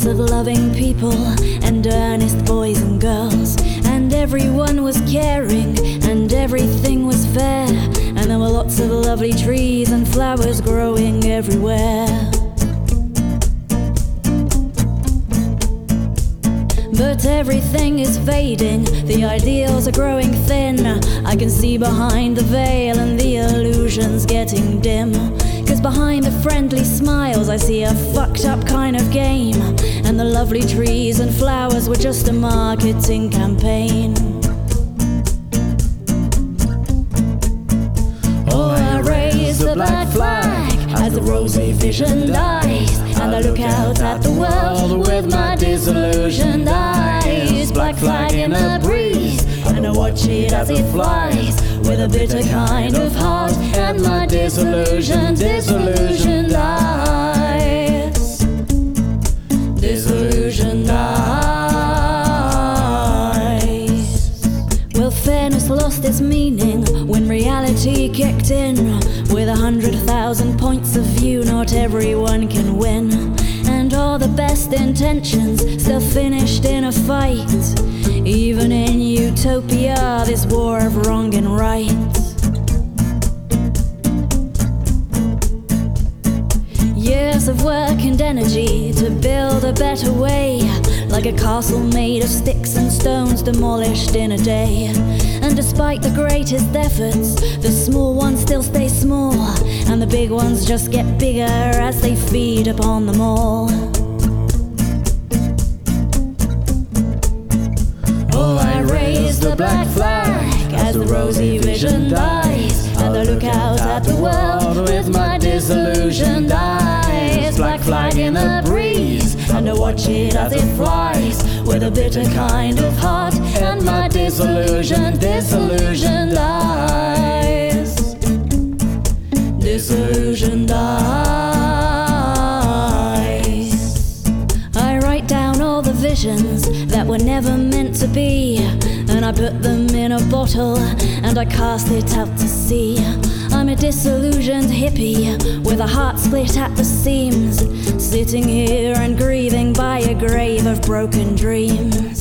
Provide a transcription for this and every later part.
of loving people and earnest boys and girls, and everyone was caring and everything was fair, and there were lots of lovely trees and flowers growing everywhere. But everything is fading, the ideals are growing thin. I can see behind the veil and the illusion's getting dim. 'Cause behind the friendly smiles I see a fucked up kind of game, and the lovely trees and flowers were just a marketing campaign. Oh, I raise the black flag as the rosy vision dies, and I look out at the world with my disillusioned eyes. Black flag in the breeze, and I watch it as it flies, with a bitter kind of heart and my disillusioned eyes. Disillusioned eyes. Well, fairness lost its meaning when reality kicked in. With 100,000 points of view, not everyone can win, and all the best intentions still finished in a fight. Even in utopia, this war of wrong and right. Years of work and energy to build a better way, like a castle made of sticks and stones demolished in a day. And despite the greatest efforts, the small ones still stay small, and the big ones just get bigger as they feed upon them all. Oh, I raise the black flag as the rosy vision dies, and I look out at the world with my disillusioned eyes. Black flag in the breeze, and I watch it as it flies, with a bitter kind of heart and my disillusioned eyes. Disillusioned eyes. I write down all the visions that were never meant to be, and I put them in a bottle and I cast it out to sea. I'm a disillusioned hippie with a heart split at the seams, sitting here and grieving by a grave of broken dreams.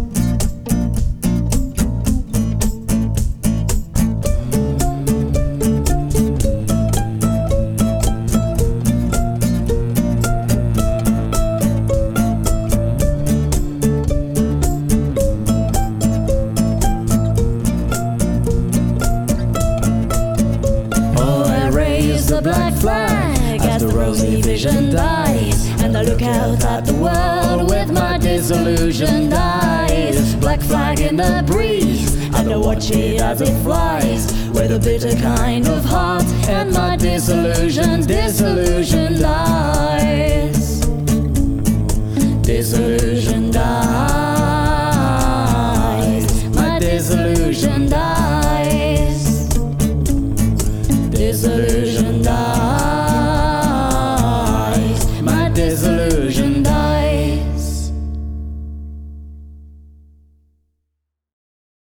The black flag as the rosy vision dies, and I look out at the world with my disillusioned eyes. Black flag in the breeze, and I watch it as it flies, with a bitter kind of heart and my disillusioned eyes. Disillusioned eyes, my disillusioned eyes. Disillusioned